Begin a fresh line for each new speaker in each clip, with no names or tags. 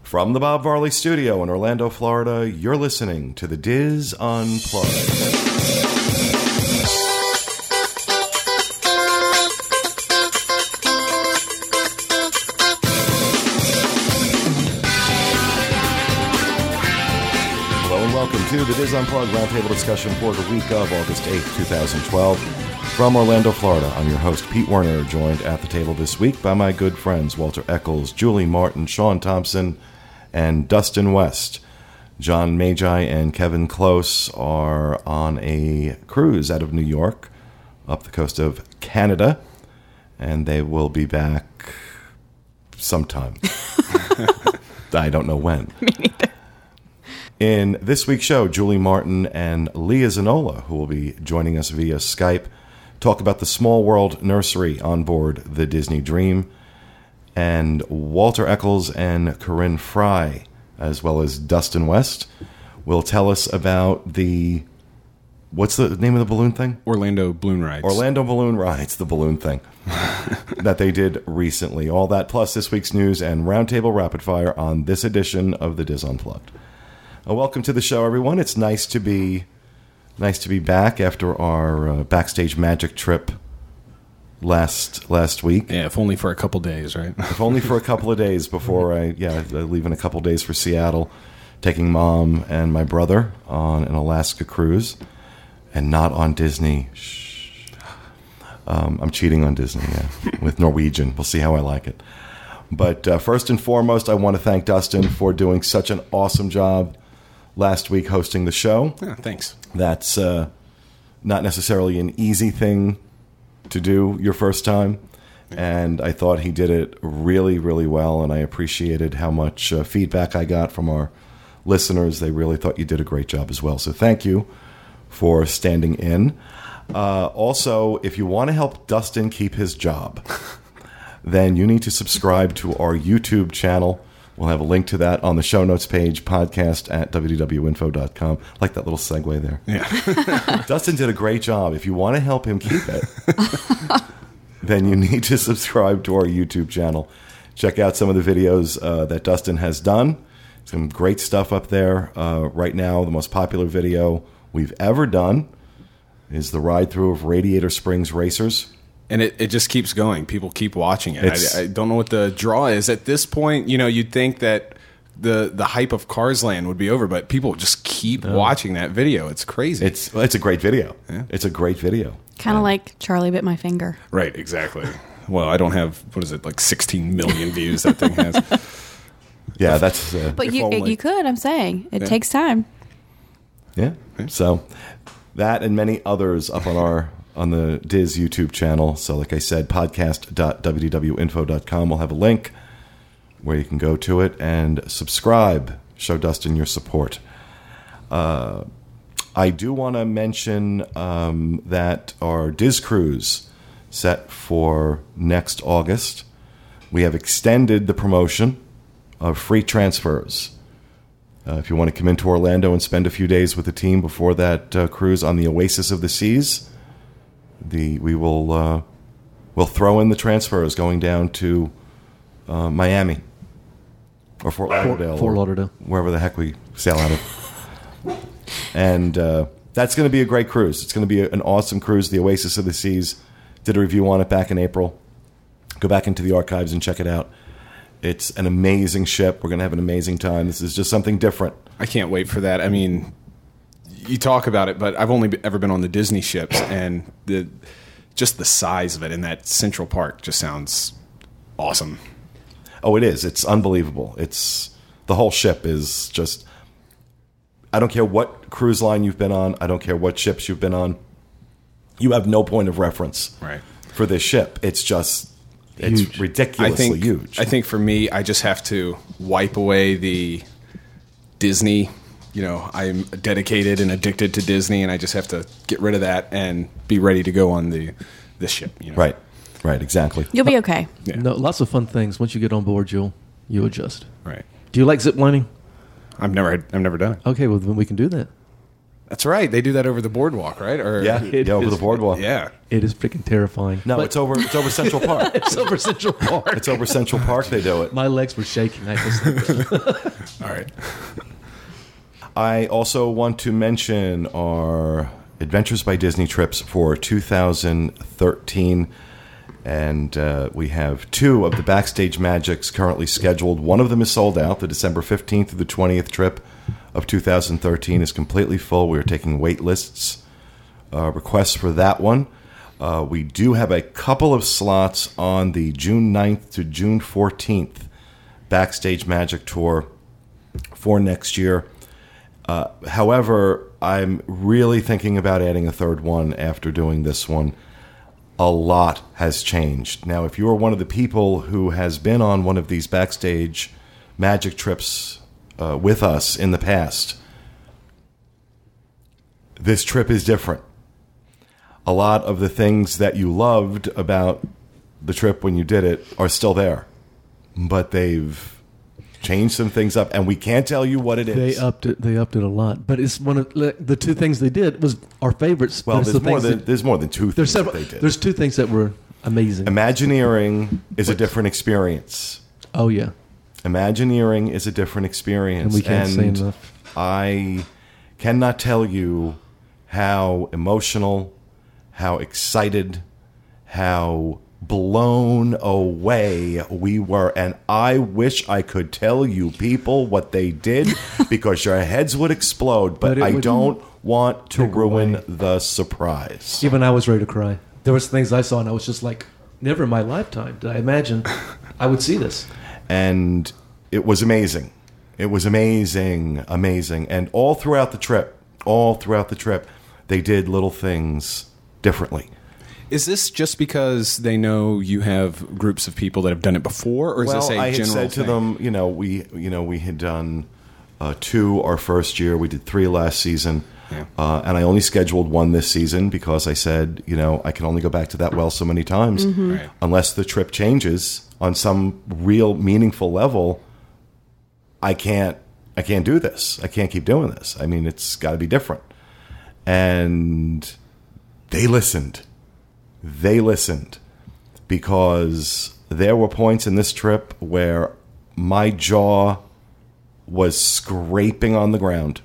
From the Bob Varley Studio in Orlando, Florida, you're listening to the Diz Unplugged. Welcome to the Diz Unplugged Roundtable discussion for the week of August 8th, 2012. From Orlando, Florida, I'm your host, Pete Werner, joined at the table this week by my good friends Walter Eccles, Julie Martin, Sean Thompson, and Dustin West. John Magi and Kevin Close are on a cruise out of New York, up the coast of Canada, and they will be back sometime. I don't know when.
Me neither.
In this week's show, Julie Martin and Leah Zanola, who will be joining us via Skype, talk about the Small World Nursery on board the Disney Dream. And Walter Eccles and Corinne Fry, as well as Dustin West, will tell us about the... What's the name of the balloon thing?
Orlando Balloon Rides.
Orlando Balloon Rides, the balloon thing that they did recently. All that plus this week's news and Roundtable Rapid Fire on this edition of the Diz Unplugged. Welcome to the show, everyone. It's nice to be back after our backstage magic trip last week.
Yeah, if only for a couple days, right?
If only for a couple of days before I leave in a couple of days for Seattle, taking Mom and my brother on an Alaska cruise, and not on Disney. Shh. I'm cheating on Disney, with Norwegian. We'll see how I like it. But first and foremost, I want to thank Dustin for doing such an awesome job last week hosting the show.
Yeah, thanks.
That's not necessarily an easy thing to do your first time, and I thought he did it really, really well, and I appreciated how much feedback I got from our listeners. They really thought you did a great job as well, so thank you for standing in. Also, if you want to help Dustin keep his job, then you need to subscribe to our YouTube channel. We'll have a link to that on the show notes page, podcast at www.info.com. Like that little segue there.
Yeah.
Dustin did a great job. If you want to help him keep it, then you need to subscribe to our YouTube channel. Check out some of the videos that Dustin has done. Some great stuff up there. Right now, the most popular video we've ever done is the ride-through of Radiator Springs Racers.
And it just keeps going. People keep watching it. I don't know what the draw is. At this point, you'd think that the hype of Cars Land would be over, but people just keep watching that video. It's crazy.
It's a great video. Yeah. It's a great video.
Kind of like Charlie Bit My Finger.
Right, exactly. Well, I don't have, 16 million views that thing has.
Yeah, that's...
but you could, I'm saying. It takes time.
Yeah. So that and many others up on the Diz YouTube channel. So like I said, podcast.www.info.com will have a link where you can go to it and subscribe. Show Dustin your support. I do want to mention that our Diz Cruise set for next August, we have extended the promotion of free transfers. If you want to come into Orlando and spend a few days with the team before that cruise on the Oasis of the Seas, we'll throw in the transfers going down to Miami or Fort Lauderdale, wherever the heck we sail out of. And that's going to be a great cruise. It's going to be an awesome cruise. The Oasis of the Seas, did a review on it back in April. Go back into the archives and check it out. It's an amazing ship. We're going to have an amazing time. This is just something different.
I can't wait for that. I mean, you talk about it, but I've only ever been on the Disney ships, and just the size of it in that Central Park just sounds awesome.
Oh, it is. It's unbelievable. The whole ship is just... I don't care what cruise line you've been on. I don't care what ships you've been on. You have no point of reference for this ship. It's just... It's ridiculously huge.
I think for me, I just have to wipe away the Disney. I'm dedicated and addicted to Disney, and I just have to get rid of that and be ready to go on the ship.
Right, exactly.
You'll be okay.
Yeah. No, lots of fun things. Once you get on board, you adjust.
Right.
Do you like ziplining?
I've never done it.
Okay, well then we can do that.
That's right. They do that over the boardwalk, right? Or
Yeah, over the boardwalk.
Yeah.
It is freaking terrifying.
No, it's over Central Park.
It's over Central Park.
It's over Central Park they do it.
My legs were shaking. I just
All right.
I also want to mention our Adventures by Disney trips for 2013. And we have 2 of the Backstage Magics currently scheduled. One of them is sold out. The December 15th through the 20th trip of 2013 is completely full. We are taking wait lists, requests for that one. We do have a couple of slots on the June 9th to June 14th Backstage Magic Tour for next year. However, I'm really thinking about adding a third one after doing this one. A lot has changed. Now, if you are one of the people who has been on one of these Backstage Magic trips with us in the past, this trip is different. A lot of the things that you loved about the trip when you did it are still there, but they've changed some things up, and we can't tell you what it is.
They upped it a lot, but it's one of the 2 things they did was our favorites.
Well, there's more than 2 things that they did.
There's 2 things that were amazing.
Imagineering is a different experience.
Oh yeah,
Imagineering is a different experience,
and we can't say enough.
I cannot tell you how emotional, how excited, how blown away we were, and I wish I could tell you people what they did because your heads would explode, but I don't want to ruin the surprise.
Even I was ready to cry. There was things I saw and I was just like, never in my lifetime did I imagine I would see this.
And it was amazing. It was amazing. And all throughout the trip, they did little things differently.
Is this just because they know you have groups of people that have done it before, or is this a general thing?
I had said to them, we had done 2 our first year. We did 3 last season, and I only scheduled 1 this season because I said, I can only go back to that well so many times,
Right.
Unless the trip changes on some real meaningful level. I can't do this. I can't keep doing this. I mean, it's got to be different. And they listened. Because there were points in this trip where my jaw was scraping on the ground,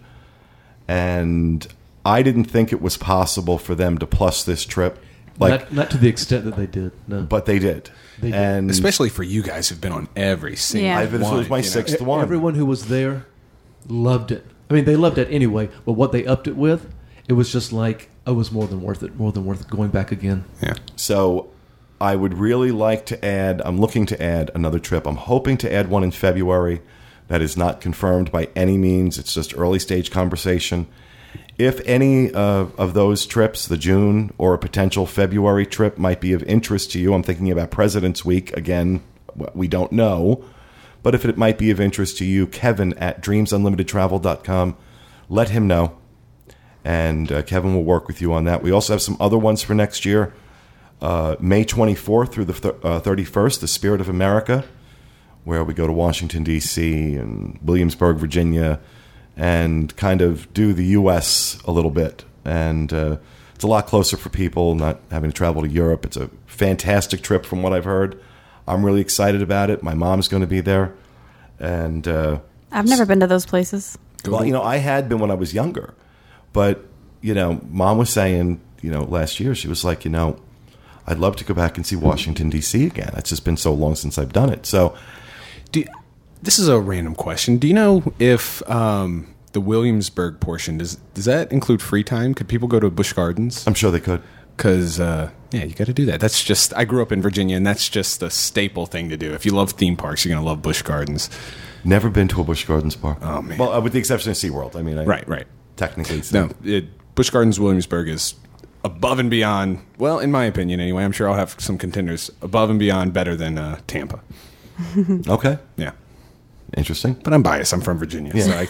and I didn't think it was possible for them to plus this trip.
Not to the extent that they did, no.
But they did. And
especially for you guys who've been on every single
Yeah.
one.
This was my 6th one.
Everyone who was there loved it. I mean, they loved it anyway, but what they upped it with, it was just like, it was more than worth it going back again.
Yeah.
So I would really like to add, I'm looking to add another trip. I'm hoping to add one in February. That is not confirmed by any means. It's just early stage conversation. If any of those trips, the June or a potential February trip, might be of interest to you, I'm thinking about President's Week. Again, we don't know. But if it might be of interest to you, Kevin at dreamsunlimitedtravel.com, let him know. And Kevin will work with you on that. We also have some other ones for next year. May 24th through the 31st, the Spirit of America, where we go to Washington, D.C. and Williamsburg, Virginia, and kind of do the U.S. a little bit. And it's a lot closer for people, not having to travel to Europe. It's a fantastic trip from what I've heard. I'm really excited about it. My mom's going to be there. And
I've never been to those places.
well, I had been when I was younger. But, Mom was saying, last year, she was like, I'd love to go back and see Washington, D.C. again. It's just been so long since I've done it. So,
this is a random question. Do you know if the Williamsburg portion, does that include free time? Could people go to Busch Gardens?
I'm sure they could.
Because, you got to do that. That's just, I grew up in Virginia, and that's just the staple thing to do. If you love theme parks, you're going to love Busch Gardens.
Never been to a Busch Gardens park.
Oh, man.
Well, with the exception of SeaWorld. I mean,
Right.
Technically. So.
No, Busch Gardens Williamsburg is above and beyond, well, in my opinion anyway, I'm sure I'll have some contenders, above and beyond better than Tampa.
Okay.
Yeah.
Interesting.
But I'm biased. I'm from Virginia.
Yeah.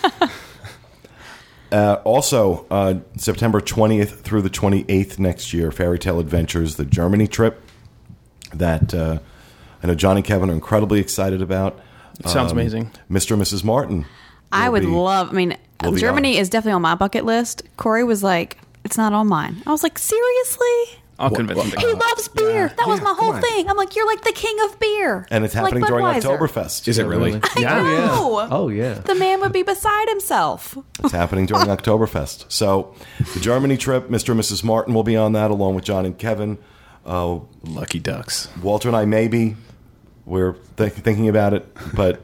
So also, September 20th through the 28th next year, Fairy Tale Adventures, the Germany trip that I know John and Kevin are incredibly excited about.
It sounds amazing.
Mr. and Mrs. Martin.
I would love,
We'll be
Germany
honest.
is definitely on my bucket list. Corey was like, it's not on mine. I was like, seriously?
I'll convince him.
He loves beer. That was
yeah,
my whole
come on.
thing. I'm like, you're like the king of beer.
And it's
Like
happening during
Budweiser.
Oktoberfest.
Is it really?
I know.
Oh yeah.
The man would be beside himself.
It's happening during Oktoberfest. So the Germany trip, Mr. and Mrs. Martin will be on that along with John and Kevin.
Lucky ducks.
Walter and I maybe. We're thinking about it, but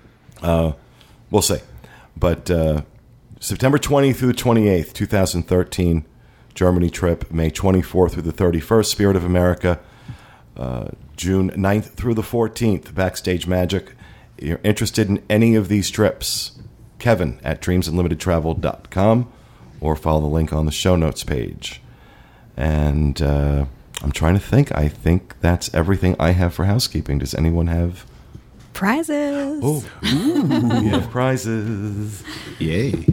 we'll see. But September 20th through the 28th, 2013, Germany trip. May 24th through the 31st, Spirit of America. June 9th through the 14th, Backstage Magic. If you're interested in any of these trips, Kevin at dreamsunlimitedtravel.com or follow the link on the show notes page. And I'm trying to think. I think that's everything I have for housekeeping. Does anyone have...
Prizes.
We have prizes.
Yay.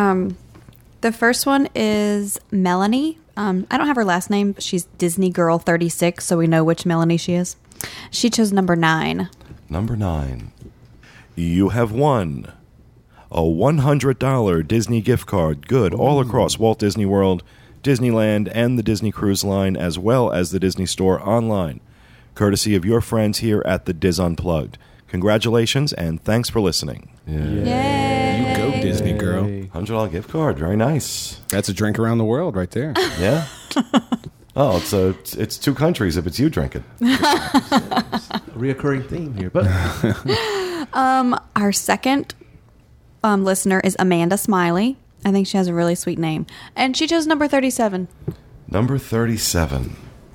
The first one is Melanie. I don't have her last name, but she's Disney Girl 36, so we know which Melanie she is. She chose number 9.
Number 9. You have won a $100 Disney gift card, good all across Walt Disney World, Disneyland, and the Disney Cruise Line, as well as the Disney Store online, courtesy of your friends here at the Diz Unplugged. Congratulations, and thanks for listening.
Yay.
You go, Disney girl.
$100 gift card, very nice.
That's a drink around the world right there.
Yeah. Oh, it's 2 countries if it's you drinking.
Reoccurring theme here, but
Our second listener is Amanda Smiley. I think she has a really sweet name. And she chose number 37.
Number 37.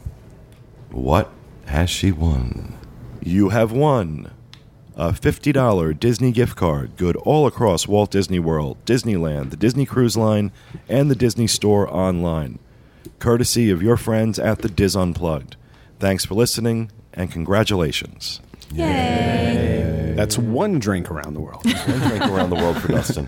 What has she won? You have won a $50 Disney gift card, good all across Walt Disney World, Disneyland, the Disney Cruise Line, and the Disney Store online, courtesy of your friends at the Diz Unplugged. Thanks for listening, and congratulations.
Yay.
That's one drink around the world.
One drink around the world for Dustin.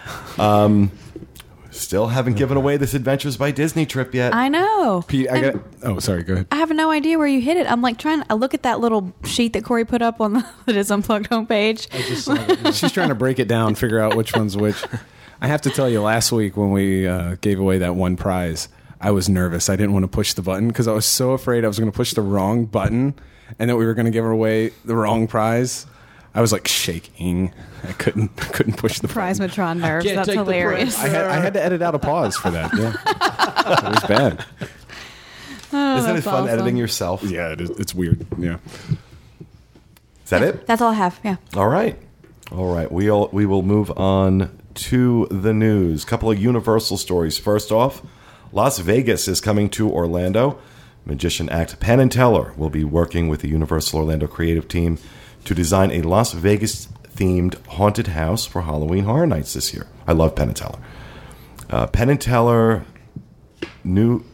Still haven't given away this Adventures by Disney trip yet.
I know.
Pete, I got. Oh, sorry. Go ahead.
I have no idea where you hit it. I'm like I look at that little sheet that Corey put up on the Diz Unplugged homepage.
I just saw it.
She's trying to break it down, figure out which one's which. I have to tell you, last week when we gave away that one prize, I was nervous. I didn't want to push the button because I was so afraid I was going to push the wrong button and that we were going to give away the wrong prize. I was like shaking. I couldn't push the button.
Prizematron nerves.
Can't
That's
take the
hilarious.
prize.
I had to edit out a pause for that. Yeah, it was bad.
Isn't it
that's
fun
awesome.
editing yourself?
Yeah, it's weird. Yeah.
Is that it?
That's all I have. Yeah.
All right. We will move on to the news. Couple of Universal stories. First off, Las Vegas is coming to Orlando. Magician act Penn and Teller will be working with the Universal Orlando creative team to design a Las Vegas-themed haunted house for Halloween Horror Nights this year. I love Penn and Teller. Penn and Teller New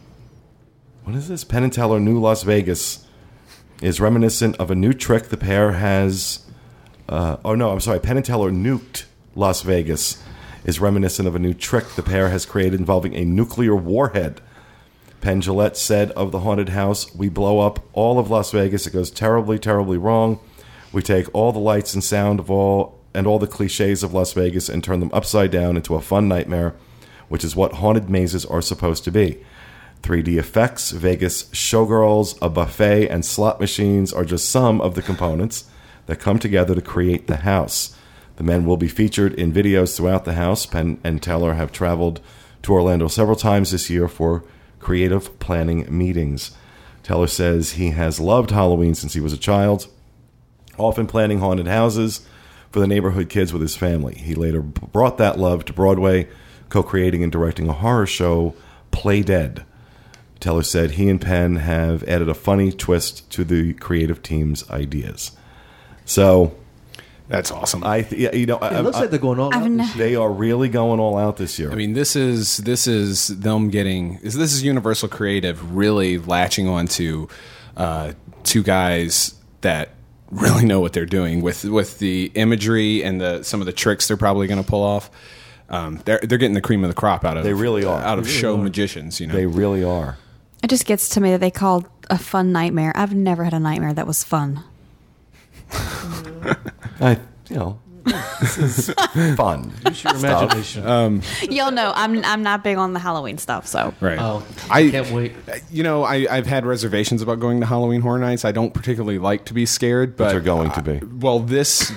Las Vegas is reminiscent of a new trick the pair has. Penn and Teller Nuked Las Vegas is reminiscent of a new trick the pair has created involving a nuclear warhead. Penn Jillette said of the haunted house, "We blow up all of Las Vegas. It goes terribly, terribly wrong. We take all the lights and sound of all the cliches of Las Vegas and turn them upside down into a fun nightmare, which is what haunted mazes are supposed to be. 3D effects, Vegas showgirls, a buffet, and slot machines are just some of the components that come together to create the house. The men will be featured in videos throughout the house. Penn and Teller have traveled to Orlando several times this year for creative planning meetings. Teller says he has loved Halloween since he was a child, often planning haunted houses for the neighborhood kids with his family. He later brought that love to Broadway, co-creating and directing a horror show, Play Dead. Teller said he and Penn have added a funny twist to the creative team's ideas." So
That's awesome.
It looks like they're going all out this year.
they are really going all out this year.
I mean, this is them getting. This is Universal Creative really latching on to 2 guys that really know what they're doing with the imagery and some of the tricks they're probably going to pull off. They're getting the cream of the crop out of.
They really are.
out of show magicians. You know,
They really are.
It just gets to me that they called a fun nightmare. I've never had a nightmare that was fun.
This is fun.
Use your imagination.
Y'all know I'm not big on the Halloween stuff, so
Right.
Oh,
I
can't wait.
You know, I've had reservations about going to Halloween Horror Nights. I don't particularly like to be scared, but
you're going to be.
Well, this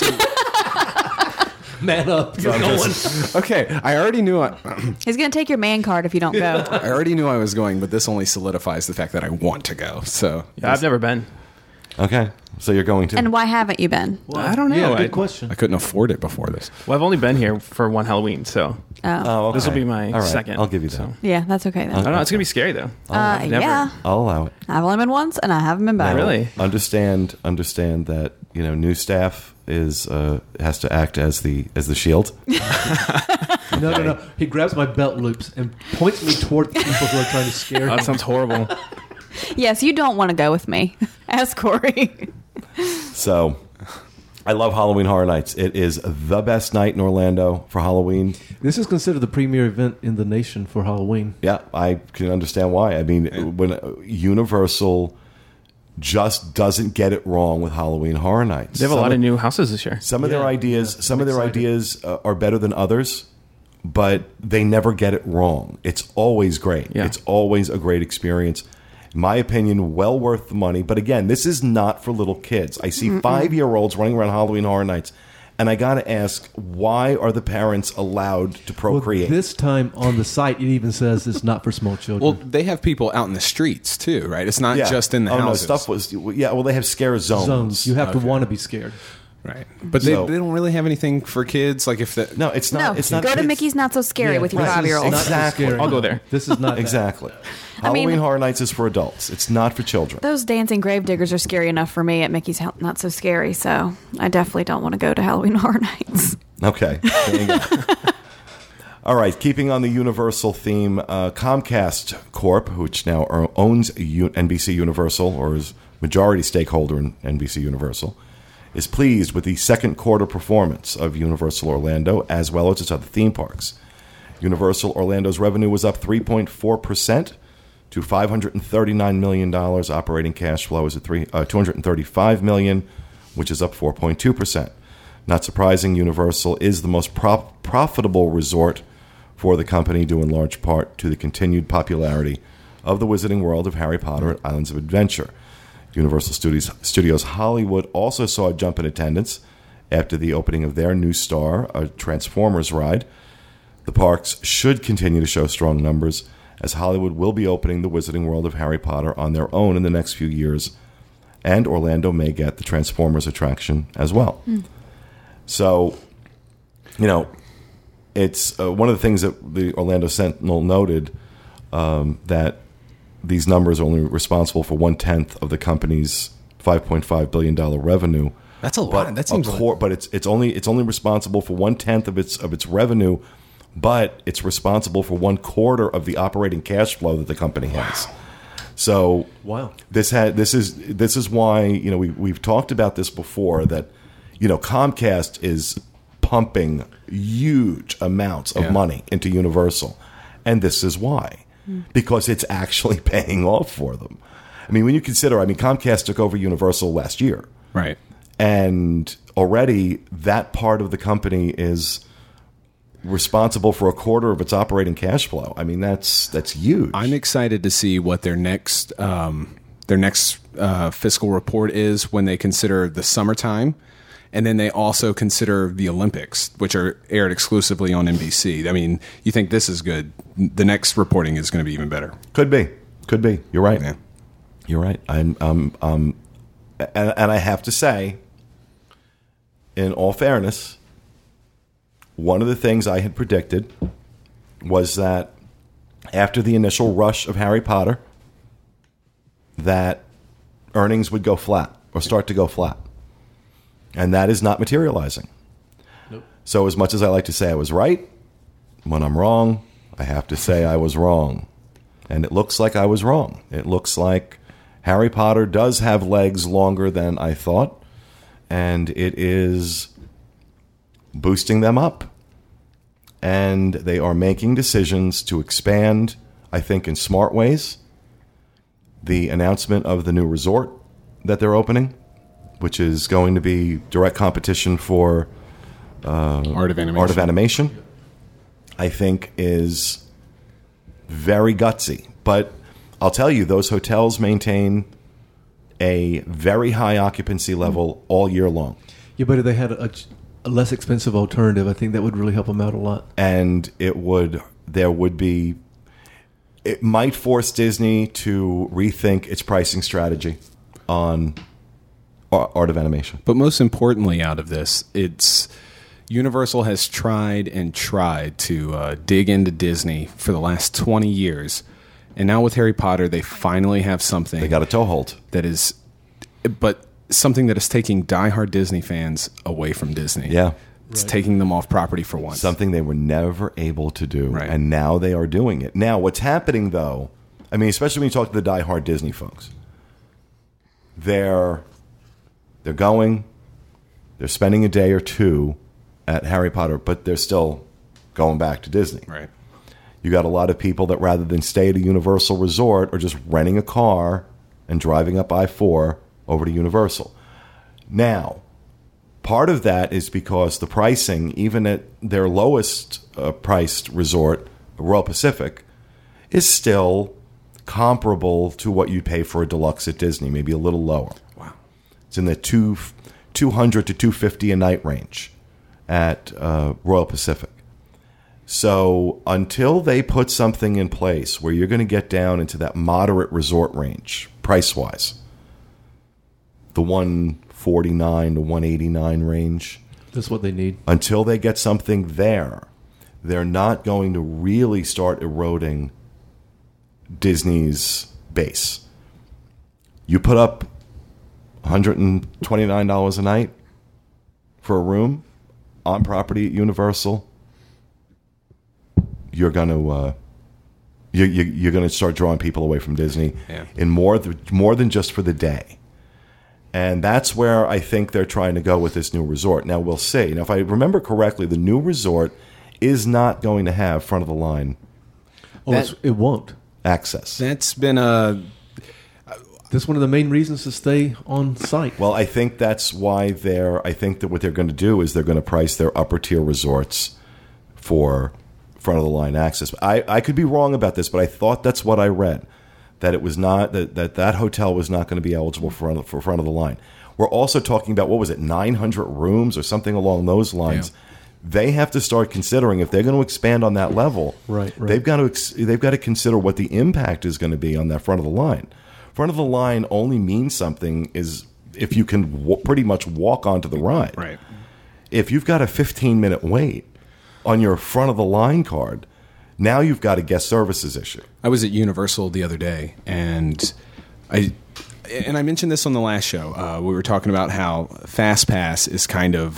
Man up. You're going.
okay. I already knew
he's gonna take your man card if you don't go.
I already knew I was going, but this only solidifies the fact that I want to go. So
Yeah, I've never been.
Okay, so you're going to.
And why haven't you been?
Well,
I don't know.
Yeah,
I-
good question.
I couldn't afford it before this.
Well, I've only been here for one Halloween, so
Oh,
okay.
this will be my
All right,
second.
I'll give you that.
so.
yeah, that's okay then.
I don't know. It's gonna be scary though. never-
Yeah,
I'll allow it.
I've only been once, and I haven't been back.
Now,
Really?
Understand that new staff is has to act as the shield.
No. He grabs my belt loops and points me toward the people who are trying to scare
Oh,
him.
that sounds horrible.
Yes, you don't want to go with me. Ask Corey.
So, I love Halloween Horror Nights. It is the best night in Orlando for Halloween.
This is considered the premier event in the nation for Halloween.
Yeah, I can understand why. I mean, when Universal just doesn't get it wrong with Halloween Horror Nights.
They have a lot of new houses this year.
Some of their
Yeah,
ideas,
yeah,
some
I'm
of their
excited.
ideas are better than others, but they never get it wrong. It's always great.
Yeah.
It's always a great experience. In my opinion, well worth the money. But again, this is not for little kids. I see 5-year-olds running around Halloween Horror Nights, and I got to ask, why are the parents allowed to procreate?
Well, this time on the site, it even says it's not for small children.
Well, they have people out in the streets too, right? It's not just in the houses.
No, stuff was well, they have scare zones.
zones. You have to want to be scared.
Right, but
So-
they don't really have anything for kids. Like if the
No, it's not.
No,
it's not.
go to
kids.
Mickey's Not So Scary with your
this is
5-year-old.
not so
Exactly.
scary.
I'll go there.
This is not that.
Exactly.
I mean-
Halloween Horror Nights is for adults. It's not for children.
Those dancing grave-diggers are scary enough for me at Mickey's Not So Scary, so I definitely don't want to go to Halloween Horror Nights.
Okay. There you go. All right. Keeping on the Universal theme, Comcast Corp., which now owns NBC Universal, or is majority stakeholder in NBC Universal, is pleased with the second quarter performance of Universal Orlando as well as its other theme parks. Universal Orlando's revenue was up 3.4% to $539 million. Operating cash flow is at $235 million, which is up 4.2%. Not surprising, Universal is the most profitable resort for the company, due in large part to the continued popularity of the Wizarding World of Harry Potter at Islands of Adventure. Universal Studios Hollywood also saw a jump in attendance after the opening of their new star, a Transformers ride. The parks should continue to show strong numbers, as Hollywood will be opening the Wizarding World of Harry Potter on their own in the next few years, and Orlando may get the Transformers attraction as well. So, it's one of the things that the Orlando Sentinel noted, that these numbers are only responsible for 1/10 of the company's $5.5 billion revenue.
That's a lot. That seems
but it's only responsible for 1/10 of its revenue, but it's responsible for 1/4 of the operating cash flow that the company has. So
Wow.
this is why we've talked about this before, that Comcast is pumping huge amounts of money into Universal, and this is why. Because it's actually paying off for them. I mean, when you consider, Comcast took over Universal last year.
right.
And already that part of the company is responsible for 1/4 of its operating cash flow. I mean, that's huge.
I'm excited to see what their next fiscal report is when they consider the summertime, and then they also consider the Olympics, which are aired exclusively on NBC. I mean, you think this is good? The next reporting is going to be even better.
Could be. You're right.
Yeah.
You're right. And I have to say, in all fairness, one of the things I had predicted was that after the initial rush of Harry Potter, that earnings would go flat or start to go flat. And that is not materializing.
Nope.
So as much as I like to say I was right, when I'm wrong, I have to say I was wrong. And it looks like I was wrong. It looks like Harry Potter does have legs longer than I thought, and it is boosting them up. And they are making decisions to expand, I think, in smart ways. The announcement of the new resort that they're opening, which is going to be direct competition for
Art of Animation.
Art of Animation, I think is very gutsy. But I'll tell you, those hotels maintain a very high occupancy level all year long.
Yeah, but if they had a less expensive alternative, I think that would really help them out a lot.
And it might force Disney to rethink its pricing strategy on Art of Animation.
But most importantly, out of this, Universal has tried and tried to dig into Disney for the last 20 years. And now with Harry Potter, they finally have something.
They got a toehold.
But something that is taking diehard Disney fans away from Disney.
Yeah.
It's taking them off property for once.
Something they were never able to do.
Right.
And now they are doing it. Now, what's happening, though, I mean, especially when you talk to the diehard Disney folks, they're spending a day or two at Harry Potter, but they're still going back to Disney.
Right.
You got a lot of people that rather than stay at a Universal resort are just renting a car and driving up I-4 over to Universal. Now, part of that is because the pricing, even at their lowest priced resort, Royal Pacific, is still comparable to what you'd pay for a deluxe at Disney, maybe a little lower.
Wow.
It's in the $200 to $250 a night range at Royal Pacific. So until they put something in place where you're going to get down into that moderate resort range, price-wise, the $149 to $189 range,
That's what they need.
until they get something there, they're not going to really start eroding Disney's base. You put up $129 a night for a room on property at Universal, you're going to start drawing people away from Disney in more than just for the day. And that's where I think they're trying to go with this new resort. Now, we'll see. Now, if I remember correctly, the new resort is not going to have front of the line
It won't.
access.
That's been
That's one of the main reasons to stay on site.
Well, I think that's why I think that what they're going to do is they're going to price their upper tier resorts for front of the line access. I could be wrong about this, but I thought that's what I read, that it was not that hotel was not going to be eligible for front of the line. We're also talking about, what was it, 900 rooms or something along those lines. Yeah. They have to start considering, if they're going to expand on that level,
right.
they've got to consider what the impact is going to be on that front of the line. Front of the line only means something is if you can pretty much walk onto the ride.
Right.
If you've got a 15-minute wait on your front of the line card, now you've got a guest services issue.
I was at Universal the other day, and I mentioned this on the last show. We were talking about how FastPass is kind of,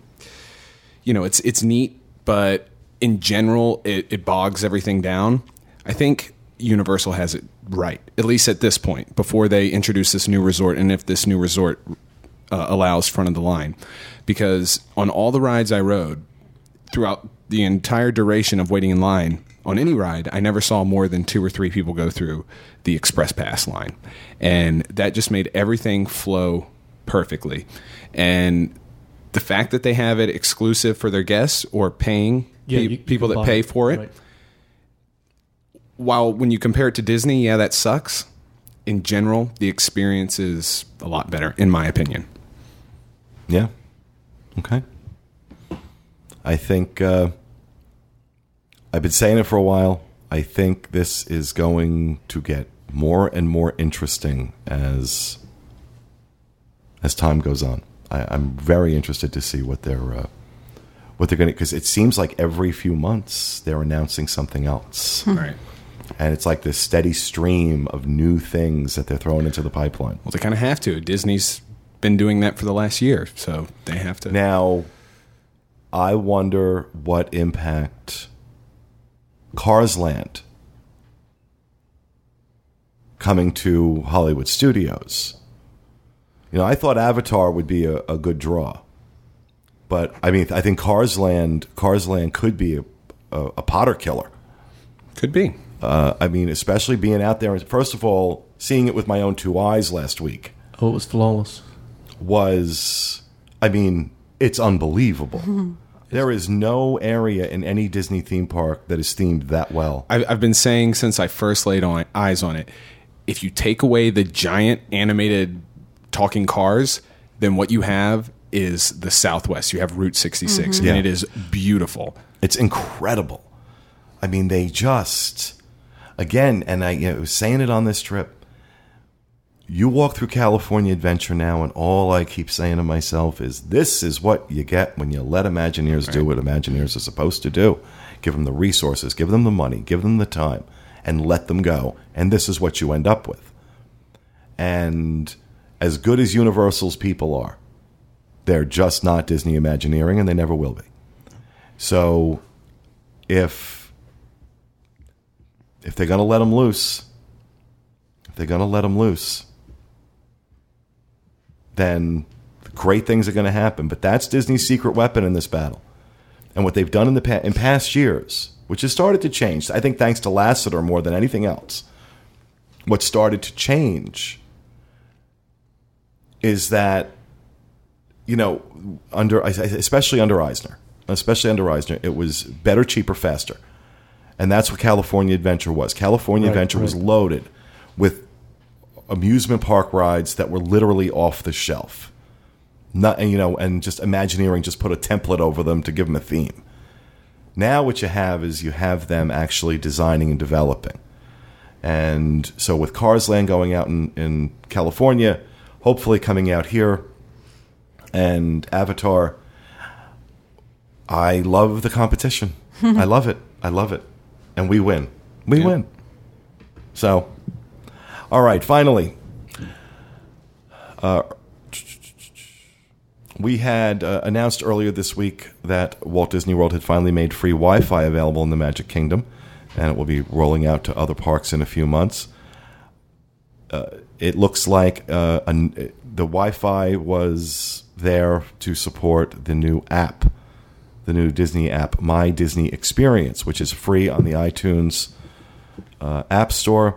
it's neat, but in general, it bogs everything down. I think Universal has it right, at least at this point, before they introduce this new resort, and if this new resort allows front of the line. Because on all the rides I rode, throughout the entire duration of waiting in line on any ride, I never saw more than 2 or 3 people go through the Express Pass line. And that just made everything flow perfectly. And the fact that they have it exclusive for their guests or paying people that pay for it, right. While when you compare it to Disney, that sucks. In general, the experience is a lot better, in my opinion.
Yeah. Okay. I think I've been saying it for a while. I think this is going to get more and more interesting as time goes on. I'm very interested to see what they're going to, because it seems like every few months they're announcing something else.
Right.
And it's like this steady stream of new things that they're throwing into the pipeline.
Well, they kind of have to. Disney's been doing that for the last year, so they have to.
Now, I wonder what impact Cars Land coming to Hollywood Studios. I thought Avatar would be a good draw. But, I mean, I think Cars Land could be a Potter killer.
Could be.
I mean, especially being out there. First of all, seeing it with my own 2 eyes last week.
Oh, it was flawless.
It's unbelievable. There is no area in any Disney theme park that is themed that well.
I've been saying since I first laid eyes on it, if you take away the giant animated talking cars, then what you have is the Southwest. You have Route 66, and it is beautiful.
It's incredible. I mean, they just, again, and I was saying it on this trip, you walk through California Adventure now, and all I keep saying to myself is, this is what you get when you let Imagineers do what Imagineers are supposed to do. Give them the resources, give them the money, give them the time, and let them go. And this is what you end up with. And as good as Universal's people are, they're just not Disney Imagineering, and they never will be. So if they're going to let them loose, then great things are going to happen. But that's Disney's secret weapon in this battle. And what they've done in past years, which has started to change, I think thanks to Lasseter more than anything else, what started to change is that, especially under Eisner, it was better, cheaper, faster. And that's what California Adventure was. California Adventure was loaded with amusement park rides that were literally off the shelf. And just Imagineering just put a template over them to give them a theme. Now what you have is you have them actually designing and developing. And so with Cars Land going out in California, hopefully coming out here, and Avatar, I love the competition. I love it. And we win. We win. So, all right, finally. We had announced earlier this week that Walt Disney World had finally made free Wi-Fi available in the Magic Kingdom, and it will be rolling out to other parks in a few months. It looks like the Wi-Fi was there to support the new app, the new Disney app, My Disney Experience, which is free on the iTunes App Store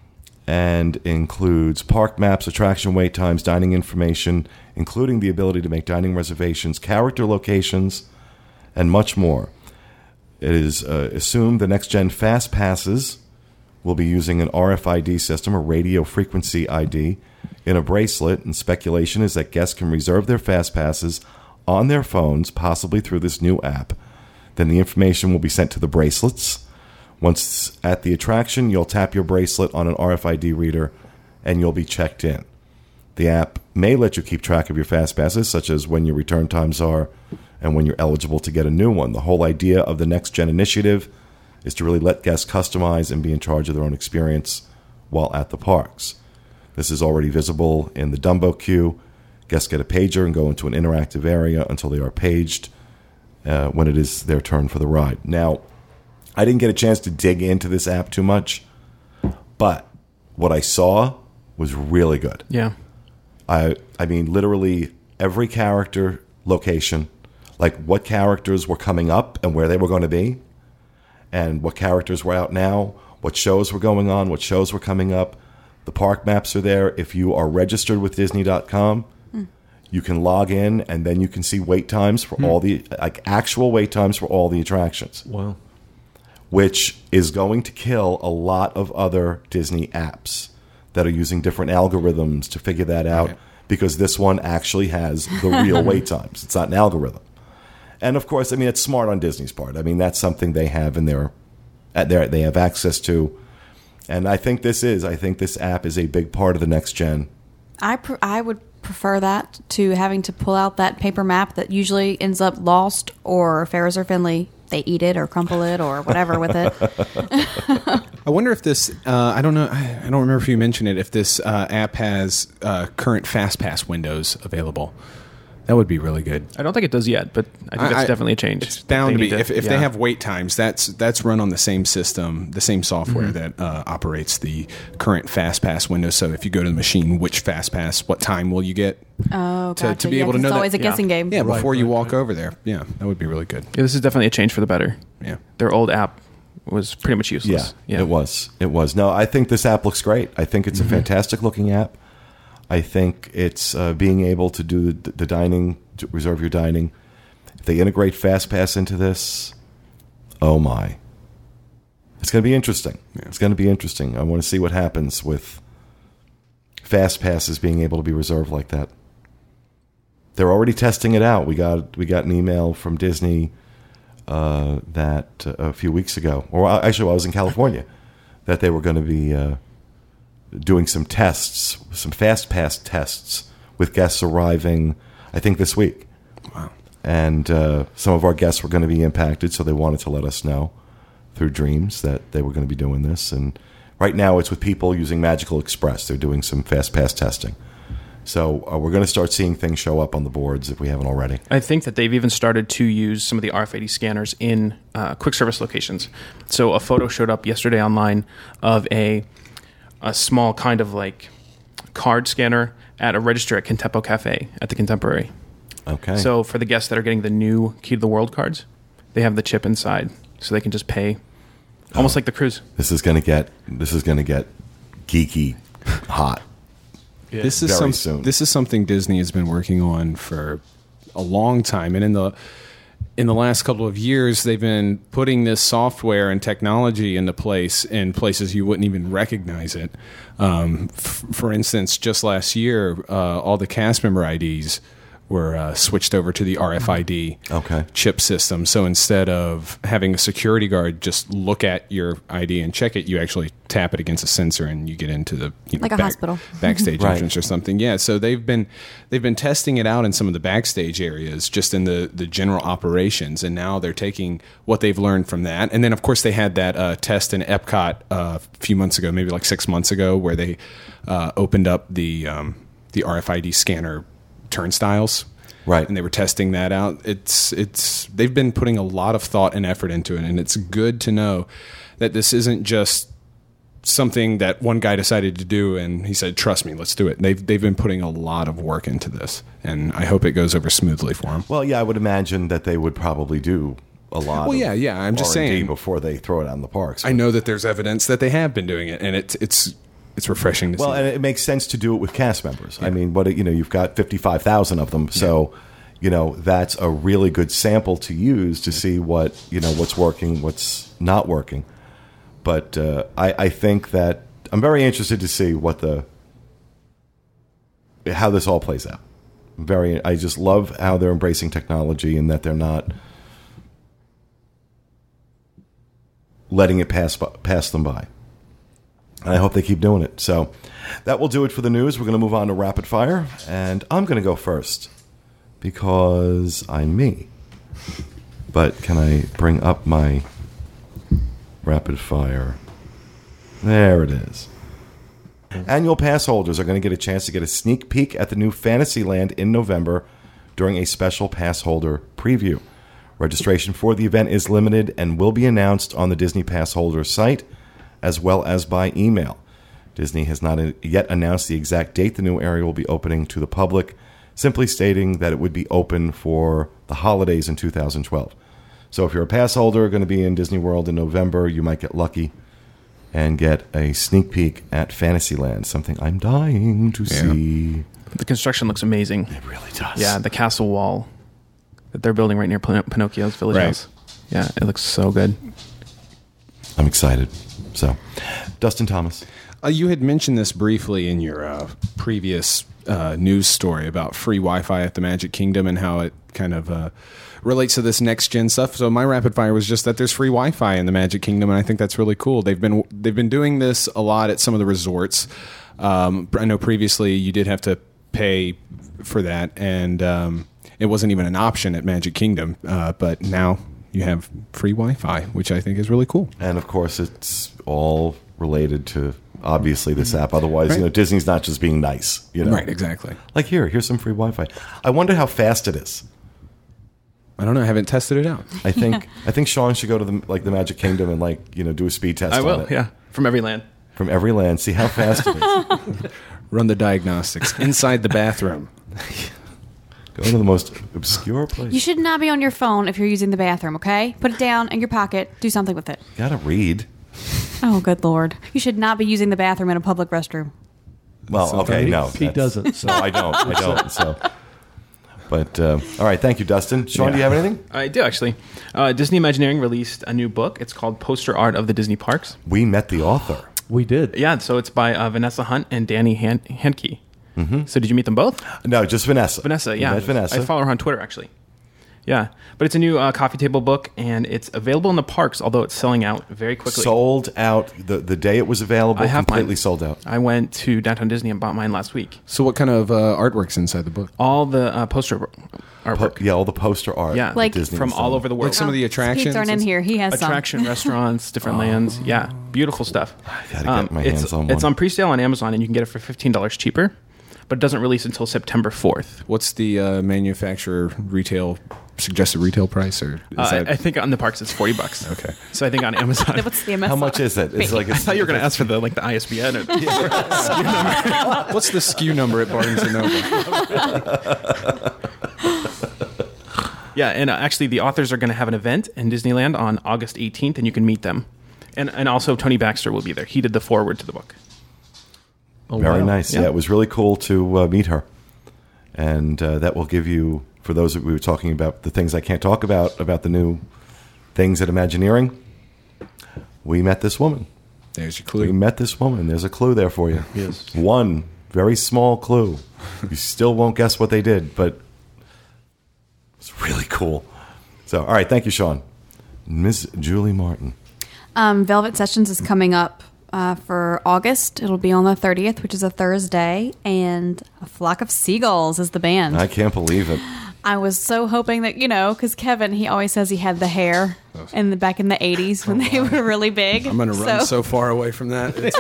and includes park maps, attraction wait times, dining information, including the ability to make dining reservations, character locations, and much more. It is assumed the next-gen Fast Passes will be using an RFID system, a radio frequency ID, in a bracelet, and speculation is that guests can reserve their Fast Passes on their phones, possibly through this new app. Then the information will be sent to the bracelets. Once at the attraction, you'll tap your bracelet on an RFID reader, and you'll be checked in. The app may let you keep track of your Fast Passes, such as when your return times are and when you're eligible to get a new one. The whole idea of the Next Gen initiative is to really let guests customize and be in charge of their own experience while at the parks. This is already visible in the Dumbo queue. Guests get a pager and go into an interactive area until they are paged when it is their turn for the ride. Now, I didn't get a chance to dig into this app too much, but what I saw was really good.
Yeah.
I mean, literally every character location, like what characters were coming up and where they were going to be, and what characters were out now, what shows were going on, what shows were coming up. The park maps are there. If you are registered with Disney.com, you can log in, and then you can see wait times for all the, actual wait times for all the attractions.
Wow.
Which is going to kill a lot of other Disney apps that are using different algorithms to figure that out, because this one actually has the real wait times. It's not an algorithm. And of course, I mean, it's smart on Disney's part. I mean, that's something they have in they have access to. And I think this app is a big part of the next gen.
I would prefer that to having to pull out that paper map that usually ends up lost, or Ferris or Finley, they eat it or crumple it or whatever with it.
I wonder if this, I don't know, I don't remember if you mentioned it, if this app has current FastPass windows available. That would be really good.
I don't think it does yet, but I think that's definitely a change.
It's bound to be. If they have wait times, that's run on the same system, the same software that operates the current FastPass window. So if you go to the machine, which FastPass, what time will you get?
Oh, gotcha.
To be able to know
it's
that.
always a guessing game.
Yeah, before you walk over there. Yeah, that would be really good.
Yeah, this is definitely a change for the better.
Yeah.
Their old app was pretty much useless.
Yeah. It was. No, I think this app looks great. I think it's a fantastic looking app. I think it's being able to do the dining, to reserve your dining. they integrate FastPass into this, oh my. It's going to be interesting. Yeah. It's going to be interesting. I want to see what happens with FastPasses being able to be reserved like that. They're already testing it out. We got an email from Disney that a few weeks ago, or actually while I was in California, that they were going to be doing some tests, some FastPass tests with guests arriving, I think, this week.
Wow.
And some of our guests were going to be impacted, so they wanted to let us know through Dreams that they were going to be doing this. And right now it's with people using Magical Express. They're doing some FastPass testing. So we're going to start seeing things show up on the boards if we haven't already.
I think that they've even started to use some of the RFID scanners in quick service locations. So a photo showed up yesterday online of a small kind of like card scanner at a register at Contempo Cafe at the Contemporary.
Okay.
So for the guests that are getting the new Key to the World cards, they have the chip inside, so they can just pay almost like the cruise.
This is going to get geeky hot.
Yeah. This is something Disney has been working on for a long time, and in the last couple of years, they've been putting this software and technology into place in places you wouldn't even recognize it. For instance, just last year, all the cast member IDs were switched over to the RFID chip system. So instead of having a security guard just look at your ID and check it, you actually tap it against a sensor and you get into the
like a hospital
backstage entrance or something. Yeah. So they've been testing it out in some of the backstage areas, just in the general operations, and now they're taking what they've learned from that. And then of course they had that test in Epcot a few months ago, maybe like 6 months ago, where they opened up the RFID scanner turnstiles,
right?
And they were testing that out. They've been putting a lot of thought and effort into it, and it's good to know that this isn't just something that one guy decided to do and he said, "Trust me, let's do it." They've been putting a lot of work into this, and I hope it goes over smoothly for them.
Well, yeah, I would imagine that they would probably do a lot.
Well, yeah. I'm just saying
before they throw it out in the parks.
I know that there's evidence that they have been doing it, and it's refreshing to see.
Well, and it makes sense to do it with cast members. Yeah. I mean, you've got 55,000 of them, so that's a really good sample to use to see what's working, what's not working. But I think that I'm very interested to see how this all plays out. I just love how they're embracing technology and that they're not letting it pass them by. And I hope they keep doing it. So that will do it for the news. We're going to move on to rapid fire, and I'm going to go first because I'm me. But can I bring up my rapid fire? There it is. Annual pass holders are going to get a chance to get a sneak peek at the new Fantasyland in November during a special pass holder preview. Registration for the event is limited and will be announced on the Disney Pass Holder site as well as by email. Disney has not yet announced the exact date the new area will be opening to the public, simply stating that it would be open for the holidays in 2012. So if you're a pass holder going to be in Disney World in November, you might get lucky and get a sneak peek at Fantasyland, something I'm dying to see.
The construction looks amazing.
It really does.
Yeah, the castle wall that they're building right near Pinocchio's village house. Yeah, it looks so good.
I'm excited. So, Dustin Thomas.
You had mentioned this briefly in your previous news story about free Wi-Fi at the Magic Kingdom and how it kind of relates to this next gen stuff. So my rapid fire was just that there's free Wi-Fi in the Magic Kingdom, and I think that's really cool. They've been doing this a lot at some of the resorts. I know previously you did have to pay for that, and it wasn't even an option at Magic Kingdom, but now you have free Wi-Fi, which I think is really cool.
And of course, it's all related to obviously this app. Otherwise, Disney's not just being nice.
Right? Exactly.
Like here's some free Wi-Fi. I wonder how fast it is.
I don't know. I haven't tested it out.
I think Sean should go to the Magic Kingdom and do a speed test.
I will.
On it.
Yeah, from every land.
From every land, see how fast it is.
Run the diagnostics inside the bathroom.
Go to the most obscure place.
You should not be on your phone if you're using the bathroom, okay? Put it down in your pocket. Do something with it.
You gotta read.
Oh, good Lord. You should not be using the bathroom in a public restroom.
Well, okay, no.
He doesn't. So.
No, I don't. So. But all right, thank you, Dustin. Sean, do you have anything?
I do, actually. Disney Imagineering released a new book. It's called Poster Art of the Disney Parks.
We met the author.
We did.
Yeah, so it's by Vanessa Hunt and Danny Henke. Mm-hmm. So did you meet them both?
No, just Vanessa.
Vanessa,
We
yeah.
met Vanessa.
I follow her on Twitter, actually. Yeah, but it's a new coffee table book, and it's available in the parks, although it's selling out very quickly.
Sold out the day it was available.
I have
completely
mine.
sold out.
I went to Downtown Disney and bought mine last week.
So what kind of artwork's inside the book?
All the poster artwork.
Yeah, all the poster art.
Yeah,
that
Like-
Disney
from
was
all
selling.
over the world.
Like some of the attractions?
Pete's aren't in here. He has
Attraction, restaurants, different lands. Yeah, beautiful stuff.
Gotta get my hands on one.
It's on pre-sale on Amazon, and you can get it for $15 cheaper, but it doesn't release until September 4th.
What's the manufacturer suggested retail price? Or is
I think on the parks it's $40.
Okay.
So I think on Amazon.
What's the MSR?
How much is it? It's like
I thought you were going to ask for the ISBN. Or,
What's the SKU number at Barnes & Noble?
yeah, and actually the authors are going to have an event in Disneyland on August 18th, and you can meet them. And also Tony Baxter will be there. He did the foreword to the book.
Oh,
Very
wow.
nice. Yeah.
Yeah.
It was really cool to meet her. And that will give you, for those that we were talking about, the things I can't talk about the new things at Imagineering, we met this woman.
There's your
We
clue.
met this woman. There's a clue there for you.
Yes.
One very small clue. You still won't guess what they did, but it's really cool. So, all right. Thank you, Sean. Ms. Julie Martin.
Velvet Sessions is coming up for August. It'll be on the 30th, which is a Thursday, and A Flock of Seagulls is the band.
I can't believe it.
I was so hoping that, because Kevin, he always says he had the hair back in the 80s when they were really big.
I'm going to run so far away from that. It's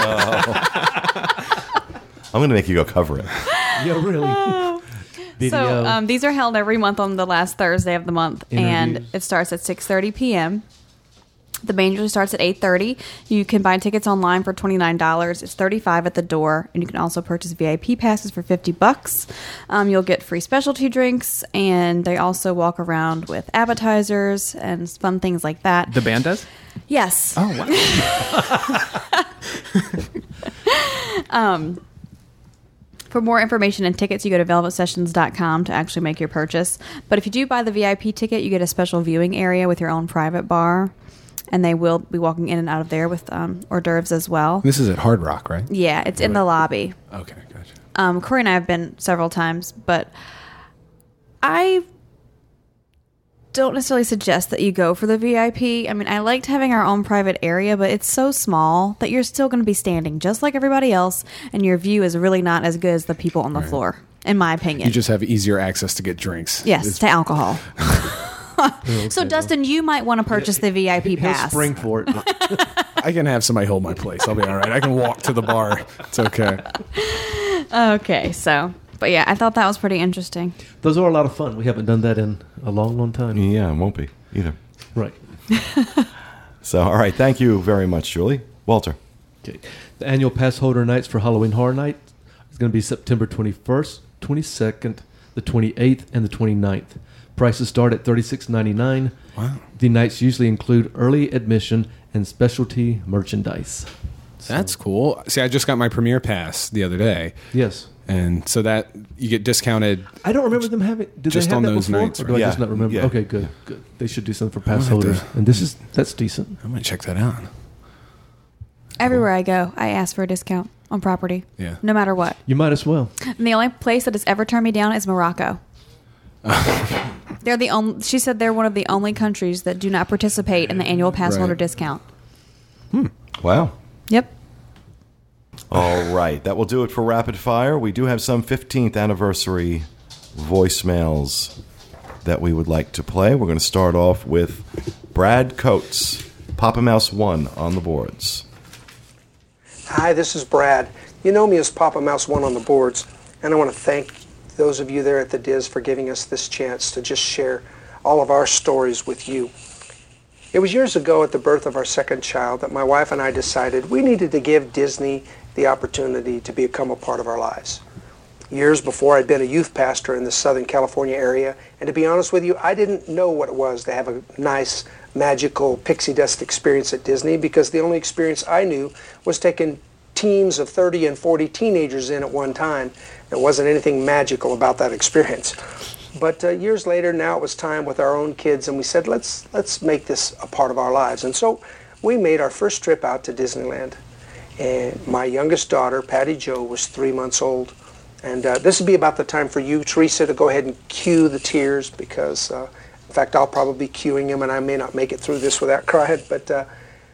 I'm going to make you go cover it.
Yeah, really. Video.
So these are held every month on the last Thursday of the month, and
Interviews.
it starts at 6:30 p.m. The band usually starts at 8:30. You can buy tickets online for $29. It's $35 at the door, and you can also purchase VIP passes for $50. You'll get free specialty drinks, and they also walk around with appetizers and fun things like that.
The band does?
Yes.
Oh, wow.
For more information and tickets, you go to velvetsessions.com to actually make your purchase. But if you do buy the VIP ticket, you get a special viewing area with your own private bar. And they will be walking in and out of there with hors d'oeuvres as well.
This is at Hard Rock, right?
Yeah, it's in the lobby.
Okay, gotcha.
Corey and I have been several times, but I don't necessarily suggest that you go for the VIP. I mean, I liked having our own private area, but it's so small that you're still going to be standing just like everybody else, and your view is really not as good as the people on the floor, in my opinion.
You just have easier access to get drinks.
Yes,
It's-
to alcohol. So, Dustin, you might want to purchase the VIP
He'll
pass.
spring for it.
I can have somebody hold my place. I'll be all right. I can walk to the bar. It's okay.
Okay, but yeah, I thought that was pretty interesting.
Those are a lot of fun. We haven't done that in a long, long time.
Yeah, it won't be either.
Right.
So, all right. Thank you very much, Julie. Walter.
Okay. The annual pass holder nights for Halloween Horror Night is going to be September 21st, 22nd, the 28th, and the 29th. Prices start at $36.99.
Wow.
The nights usually include early admission and specialty merchandise.
That's cool. See, I just got my premiere pass the other day.
Yes.
And so that you get discounted.
I don't remember them having. Did
Just
they have
on
that
those
before?
nights,
Or do
right?
I just
Yeah.
not remember?
Yeah.
Okay, good. They should do something for pass
I'll have to-
holders. And that's decent.
I might check that out.
Everywhere I go, I ask for a discount on property.
Yeah.
No matter what.
You might as well.
And the only place that has ever turned me down is Morocco. They're the only. She said they're one of the only countries that do not participate in the annual pass
Right.
holder discount.
Wow.
Yep.
All right. That will do it for Rapid Fire. We do have some 15th anniversary voicemails that we would like to play. We're going to start off with Brad Coates, Papa Mouse 1 on the boards.
Hi, this is Brad. You know me as Papa Mouse 1 on the boards, and I want to thank those of you there at the Diz for giving us this chance to just share all of our stories with you. It was years ago at the birth of our second child that my wife and I decided we needed to give Disney the opportunity to become a part of our lives. Years before, I'd been a youth pastor in the Southern California area, and to be honest with you, I didn't know what it was to have a nice, magical pixie dust experience at Disney, because the only experience I knew was taking teams of 30 and 40 teenagers in at one time. There wasn't anything magical about that experience. But years later, now it was time with our own kids, and we said, let's make this a part of our lives. And so we made our first trip out to Disneyland. And my youngest daughter, Patty Jo, was 3 months old. And this would be about the time for you, Teresa, to go ahead and cue the tears, because, in fact, I'll probably be cueing them, and I may not make it through this without crying. But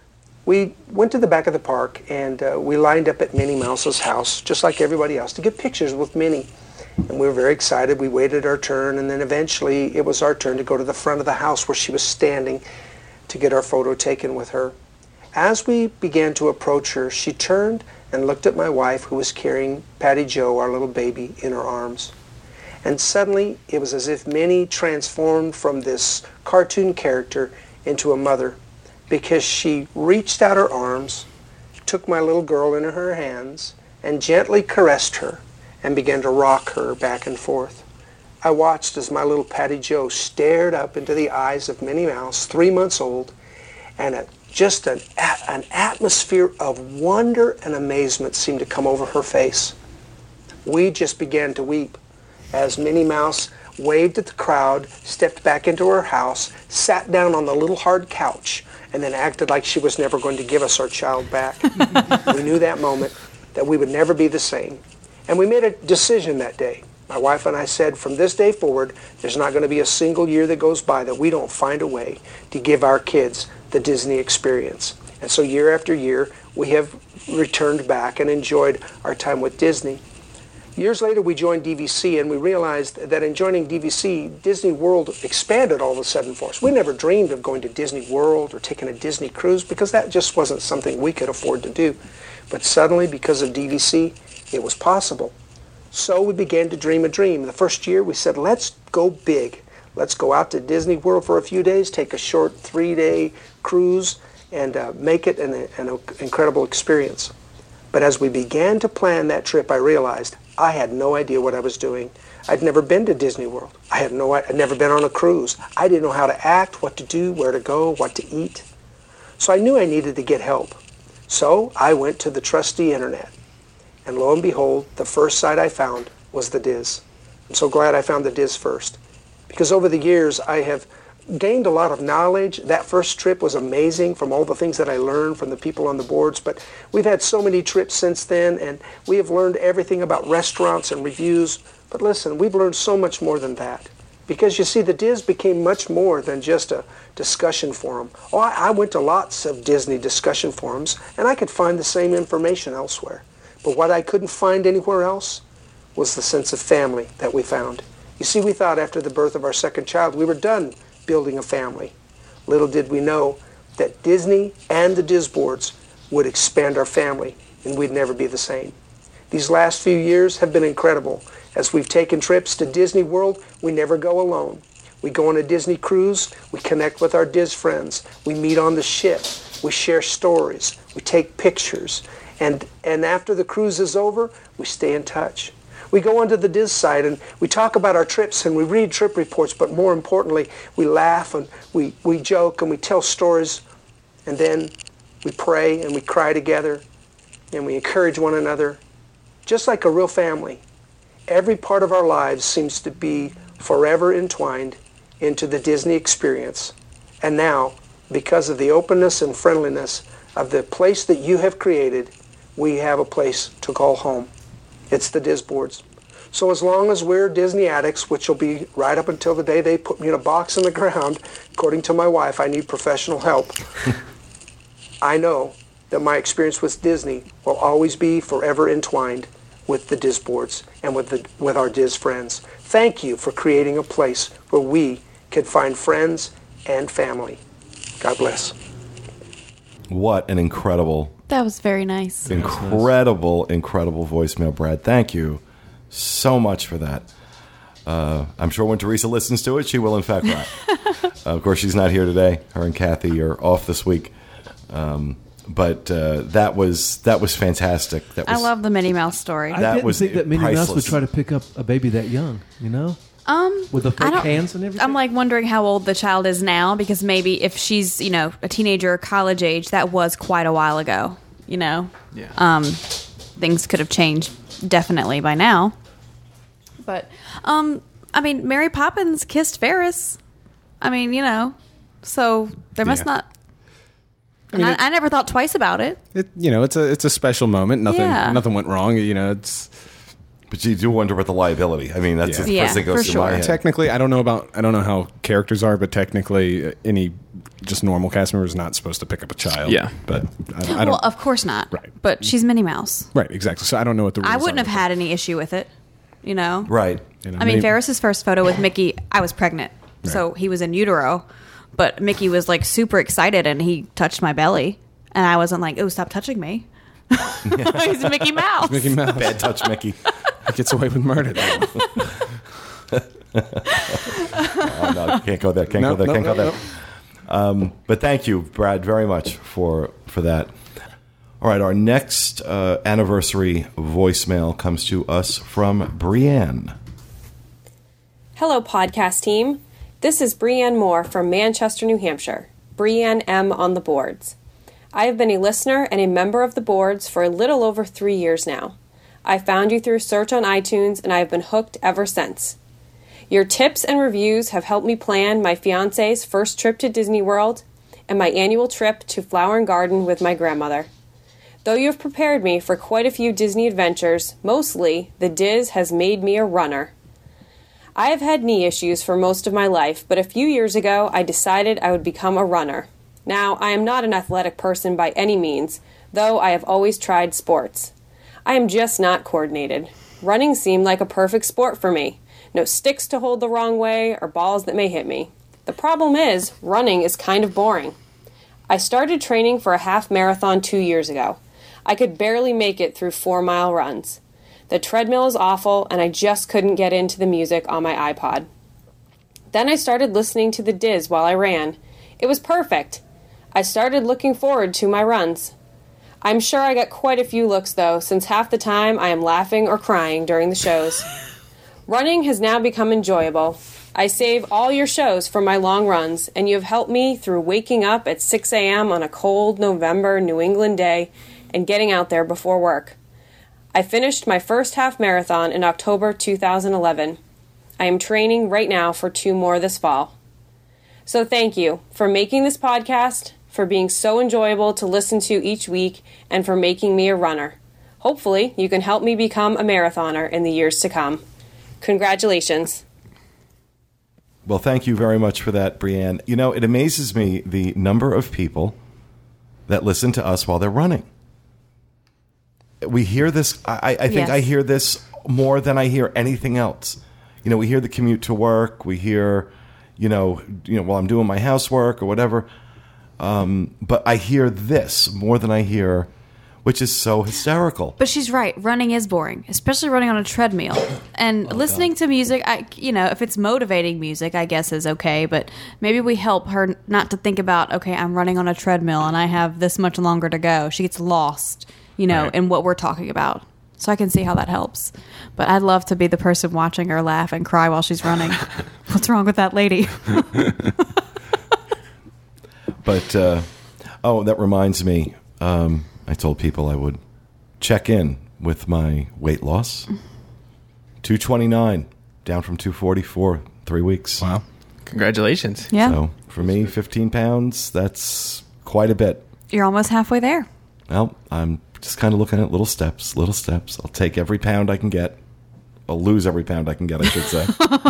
we went to the back of the park, and we lined up at Minnie Mouse's house, just like everybody else, to get pictures with Minnie. And we were very excited. We waited our turn, and then eventually it was our turn to go to the front of the house where she was standing to get our photo taken with her. As we began to approach her, she turned and looked at my wife, who was carrying Patty Jo, our little baby, in her arms. And suddenly it was as if Minnie transformed from this cartoon character into a mother, because she reached out her arms, took my little girl in her hands, and gently caressed her and began to rock her back and forth. I watched as my little Patty Jo stared up into the eyes of Minnie Mouse, 3 months old, and just an atmosphere of wonder and amazement seemed to come over her face. We just began to weep as Minnie Mouse waved at the crowd, stepped back into her house, sat down on the little hard couch, and then acted like she was never going to give us our child back. We knew that moment that we would never be the same. And we made a decision that day. My wife and I said, from this day forward, there's not going to be a single year that goes by that we don't find a way to give our kids the Disney experience. And so year after year, we have returned back and enjoyed our time with Disney. Years later, we joined DVC, and we realized that in joining DVC, Disney World expanded all of a sudden for us. We never dreamed of going to Disney World or taking a Disney cruise, because that just wasn't something we could afford to do. But suddenly, because of DVC, it was possible. So we began to dream a dream. The first year, we said, let's go big. Let's go out to Disney World for a few days, take a short 3-day cruise, and make it an incredible experience. But as we began to plan that trip, I realized I had no idea what I was doing. I'd never been to Disney World. I'd never been on a cruise. I didn't know how to act, what to do, where to go, what to eat. So I knew I needed to get help. So I went to the trusty internet. And lo and behold, the first site I found was the Diz. I'm so glad I found the Diz first, because over the years I have gained a lot of knowledge. That first trip was amazing from all the things that I learned from the people on the boards, but we've had so many trips since then, and we have learned everything about restaurants and reviews. But listen, we've learned so much more than that, because you see, the Diz became much more than just a discussion forum. Oh, I went to lots of Disney discussion forums, and I could find the same information elsewhere. But what I couldn't find anywhere else was the sense of family that we found. You see, we thought after the birth of our second child, we were done building a family. Little did we know that Disney and the Diz boards would expand our family, and we'd never be the same. These last few years have been incredible. As we've taken trips to Disney World, we never go alone. We go on a Disney cruise, we connect with our Diz friends, we meet on the ship, we share stories, we take pictures, and after the cruise is over, we stay in touch. We go onto the Diz site and we talk about our trips and we read trip reports, but more importantly, we laugh and we joke and we tell stories, and then we pray and we cry together and we encourage one another, just like a real family. Every part of our lives seems to be forever entwined into the Disney experience. And now, because of the openness and friendliness of the place that you have created, we have a place to call home. It's the Diz boards. So as long as we're Disney addicts, which will be right up until the day they put me in a box in the ground, according to my wife, I need professional help. I know that my experience with Disney will always be forever entwined with the Diz boards and with our Diz friends. Thank you for creating a place where we can find friends and family. God bless.
What an incredible,
That was very nice.
incredible voicemail, Brad. Thank you so much for that. I'm sure when Teresa listens to it, she will in fact cry. Of course, she's not here today. Her and Kathy are off this week. But that was fantastic.
I love the Minnie Mouse story.
I didn't think that Minnie Mouse would
priceless.
try to pick up a baby that young, you know? With the
I
fake
don't-
hands and everything?
I'm like wondering how old the child is now, because maybe if she's, a teenager or college age, that was quite a while ago,
Yeah.
Things could have changed definitely by now. But I mean, Mary Poppins kissed Ferris. I mean, so there must not. I never thought twice about it.
It's a special moment. Nothing went wrong.
But you do wonder about the liability. I mean, that's the first thing that goes through my head.
Technically, I don't know how characters are, but technically, any just normal cast member is not supposed to pick up a child.
Yeah,
but I don't.
Well, of course not.
Right.
But she's Minnie Mouse.
Right. Exactly. So I don't know what the rules
I wouldn't
are
have had any issue with it.
Right.
I mean, Ferris's first photo with Mickey, I was pregnant, so he was in utero. But Mickey was like super excited, and he touched my belly, and I wasn't like, "Oh, stop touching me." He's Mickey Mouse.
Mickey Mouse.
Bad touch, Mickey.
He gets away with murder.
Oh, no, can't go there. Can't go there. But thank you, Brad, very much for that. All right, our next anniversary voicemail comes to us from Brienne.
Hello, podcast team. This is Brienne Moore from Manchester, New Hampshire. Brienne M on the boards. I have been a listener and a member of the boards for a little over 3 years now. I found you through a search on iTunes, and I have been hooked ever since. Your tips and reviews have helped me plan my fiancé's first trip to Disney World and my annual trip to Flower and Garden with my grandmother. Though you have prepared me for quite a few Disney adventures, mostly the Diz has made me a runner. I have had knee issues for most of my life, but a few years ago I decided I would become a runner. Now, I am not an athletic person by any means, though I have always tried sports. I am just not coordinated. Running seemed like a perfect sport for me. No sticks to hold the wrong way or balls that may hit me. The problem is, running is kind of boring. I started training for a half marathon 2 years ago. I could barely make it through 4-mile runs. The treadmill is awful, and I just couldn't get into the music on my iPod. Then I started listening to the Diz while I ran. It was perfect. I started looking forward to my runs. I'm sure I got quite a few looks, though, since half the time I am laughing or crying during the shows. Running has now become enjoyable. I save all your shows for my long runs, and you have helped me through waking up at 6 a.m. on a cold November New England day and getting out there before work. I finished my first half marathon in October 2011. I am training right now for 2 more this fall. So thank you for making this podcast, for being so enjoyable to listen to each week, and for making me a runner. Hopefully, you can help me become a marathoner in the years to come. Congratulations.
Well, thank you very much for that, Brienne. It amazes me the number of people that listen to us while they're running. We hear this, I think
Yes.
I hear this more than I hear anything else. We hear the commute to work. We hear, while I'm doing my housework or whatever. But I hear this more than I hear, which is so hysterical.
But she's right. Running is boring, especially running on a treadmill. And listening to music, if it's motivating music, I guess is okay. But maybe we help her not to think about, okay, I'm running on a treadmill and I have this much longer to go. She gets lost, in what we're talking about. So I can see how that helps. But I'd love to be the person watching her laugh and cry while she's running. What's wrong with that lady?
But, that reminds me. I told people I would check in with my weight loss. 229, down from 244, 3 weeks.
Wow.
Congratulations.
Yeah.
So for me, 15 pounds, that's quite a bit.
You're almost halfway there.
Well, I'm just kind of looking at little steps. I'll take every pound I can get. I'll lose every pound I can get, I should say.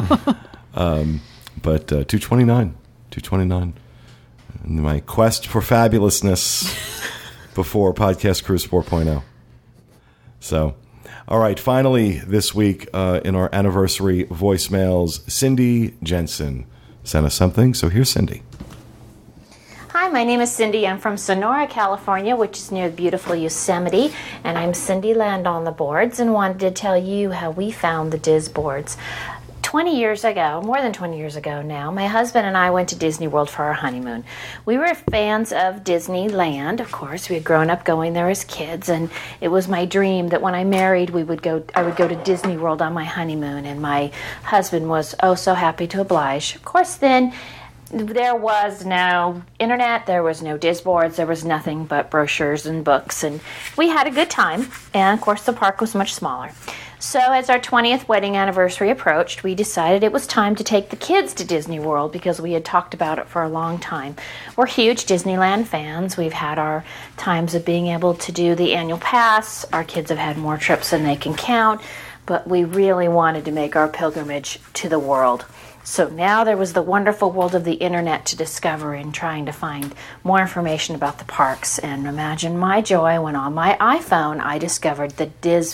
But 229. And my quest for fabulousness before Podcast Cruise 4.0. So, all right, finally this week in our anniversary voicemails, Cindy Jensen sent us something. So here's Cindy.
Hi, my name is Cindy. I'm from Sonora, California, which is near the beautiful Yosemite, and I'm Cindy Land on the boards, and wanted to tell you how we found the Diz boards. 20 years ago, more than 20 years ago now, my husband and I went to Disney World for our honeymoon. We were fans of Disneyland, of course. We had grown up going there as kids, and it was my dream that when I married, I would go to Disney World on my honeymoon, and my husband was oh so happy to oblige. Of course, then there was no internet, there was no Diz boards, there was nothing but brochures and books, and we had a good time, and of course the park was much smaller. So as our 20th wedding anniversary approached, we decided it was time to take the kids to Disney World because we had talked about it for a long time. We're huge Disneyland fans. We've had our times of being able to do the annual pass. Our kids have had more trips than they can count, but we really wanted to make our pilgrimage to the world. So now there was the wonderful world of the internet to discover in trying to find more information about the parks. And imagine my joy when on my iPhone I discovered the Diz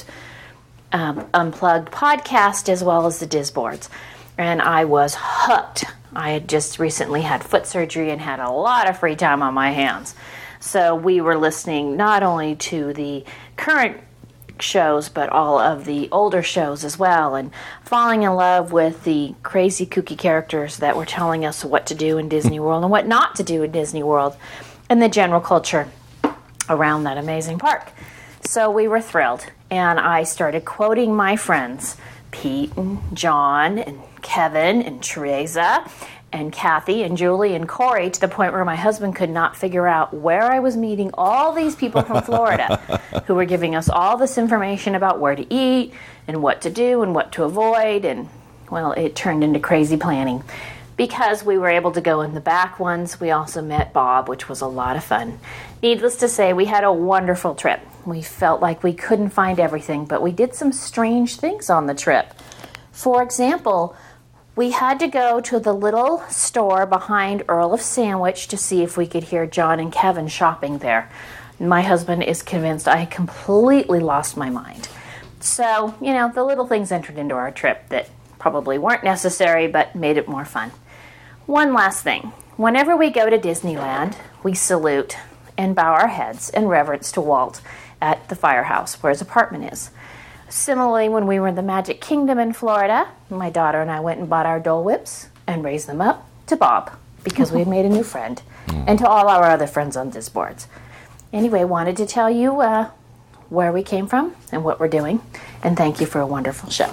Unplugged podcast as well as the Diz boards. And I was hooked. I had just recently had foot surgery and had a lot of free time on my hands. So we were listening not only to the current shows but all of the older shows as well, and falling in love with the crazy kooky characters that were telling us what to do in Disney World and what not to do in Disney World, and the general culture around that amazing park. So we were thrilled, and I started quoting my friends, Pete and John and Kevin and Teresa and Kathy and Julie and Corey, to the point where my husband could not figure out where I was meeting all these people from Florida who were giving us all this information about where to eat and what to do and what to avoid. And, well, it turned into crazy planning. Because we were able to go in the back ones, we also met Bob, which was a lot of fun. Needless to say, we had a wonderful trip. We felt like we couldn't find everything, but we did some strange things on the trip. For example, we had to go to the little store behind Earl of Sandwich to see if we could hear John and Kevin shopping there. My husband is convinced I completely lost my mind. So, the little things entered into our trip that probably weren't necessary but made it more fun. One last thing. Whenever we go to Disneyland, we salute and bow our heads in reverence to Walt at the firehouse where his apartment is. Similarly, when we were in the Magic Kingdom in Florida, my daughter and I went and bought our Dole Whips and raised them up to Bob because we had made a new friend, and to all our other friends on Diz boards. Anyway, wanted to tell you where we came from and what we're doing, and thank you for a wonderful show.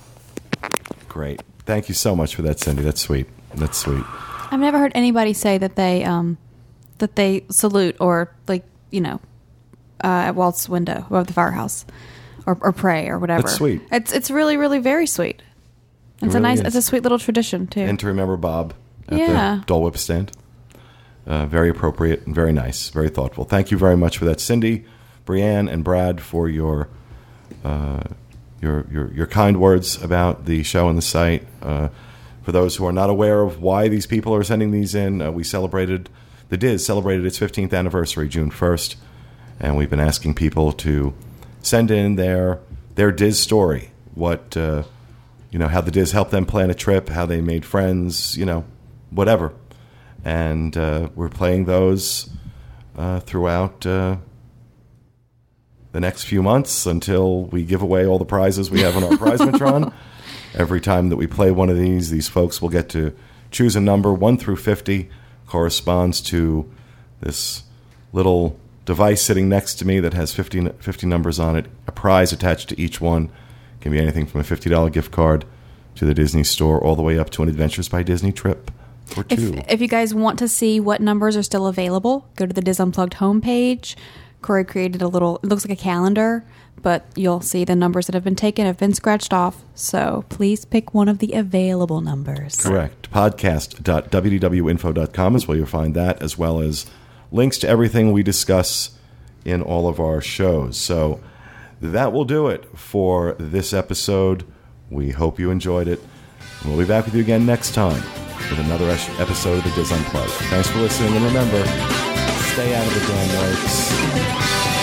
Great. Thank you so much for that, Cindy. That's sweet. That's sweet.
I've never heard anybody say that they salute or at Walt's window above the firehouse. Or pray or whatever.
That's sweet.
It's really, really very sweet. It's it's a sweet little tradition too.
And to remember Bob at the Dole Whip stand. Very appropriate and very nice, very thoughtful. Thank you very much for that, Cindy, Brianne, and Brad, for your kind words about the show and the site. For those who are not aware of why these people are sending these in, the Diz celebrated its 15th anniversary June 1st, and we've been asking people to send in their Diz story, what how the Diz helped them plan a trip, how they made friends, whatever. And we're playing those throughout the next few months until we give away all the prizes we have on our Prizematron. Every time that we play one of these folks will get to choose a number. 1 through 50 corresponds to this little device sitting next to me that has 50 numbers on it. A prize attached to each one. It can be anything from a $50 gift card to the Disney store all the way up to an Adventures by Disney trip or two.
If you guys want to see what numbers are still available, go to the Diz Unplugged homepage. Corey created it looks like a calendar, but you'll see the numbers that have been taken have been scratched off. So please pick one of the available numbers.
Correct. Podcast.wdwinfo.com is where you'll find that, as well as links to everything we discuss in all of our shows. So that will do it for this episode. We hope you enjoyed it. And we'll be back with you again next time with another episode of the Diz Unplugged. Thanks for listening, and remember, stay out of the damn lakes.